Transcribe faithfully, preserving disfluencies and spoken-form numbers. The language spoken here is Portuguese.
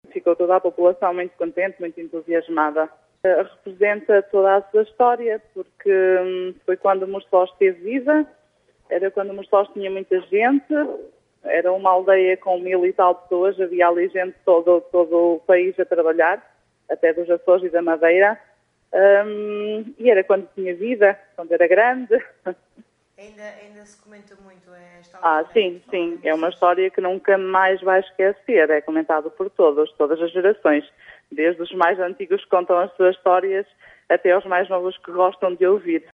Ficou toda a população muito contente, muito entusiasmada. Uh, representa toda a sua história, porque um, foi quando Mostós esteve viva, era quando Mostós tinha muita gente, era uma aldeia com mil e tal pessoas, havia ali gente de todo, todo o país a trabalhar, até dos Açores e da Madeira, um, e era quando tinha vida, quando era grande. Ainda, ainda se comenta muito esta Ah, sim, sim, é uma história que nunca mais vai esquecer, é comentado por todos, todas as gerações, desde os mais antigos que contam as suas histórias até aos mais novos que gostam de ouvir.